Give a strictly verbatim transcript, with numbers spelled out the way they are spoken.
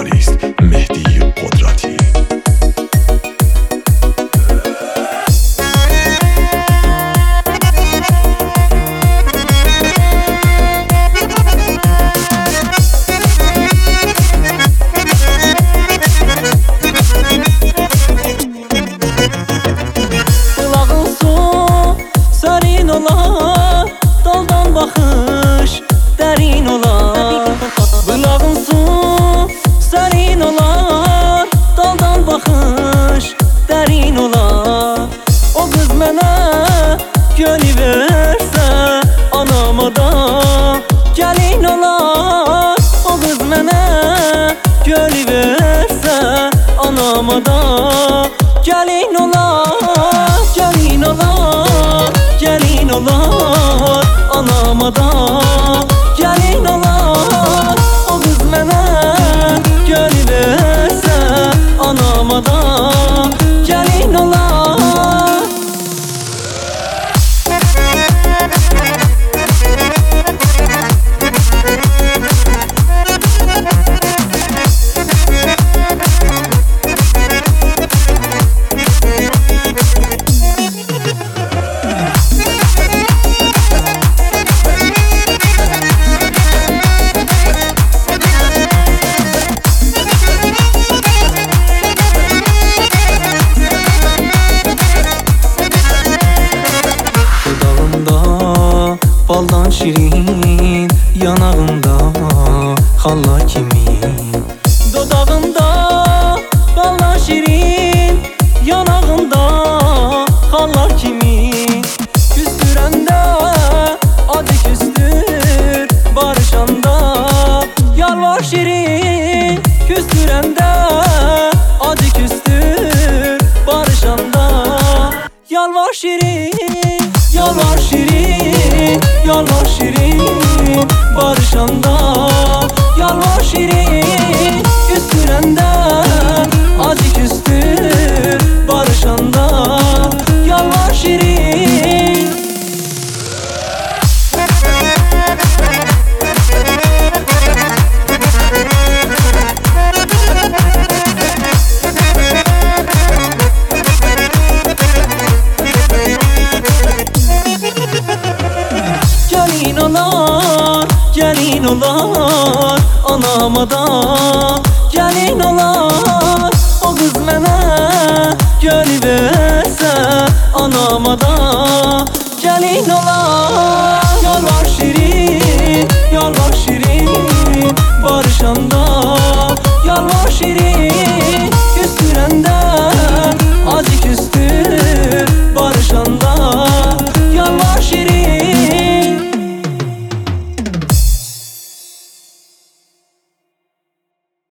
gitarist Mehdi Kodrati. Daldan bakış derin olar. Bulağın su serin olar. Daldan bakış derin olar. O kız mənə gönül versə anama da gəlin olar. O kız mənə gönül versə anama da gəlin olar. Gəlin olar, gəlin olar anama da gəlin olar. O kız mənə gönül versə anama da gəlin olar. Baldan şirin, yanağında xalla kimin. Dodağında baldan şirin, yanağında xalla kimin. Küstürəndə acı küstür, barışanda yalvar şirin. Küstürəndə acı küstür, barışanda yalvar şirin. Yalvar şirin, yalvar şirin, barışanda yalvar şirin. Küstürəndə acı küstür, barışanda yalvar şirin. Gəlin olar, gəlin olar anama da gəlin olar. O kız mənə gönül versə anama da gəlin olar. Yalvar şirin, yalvar şirin,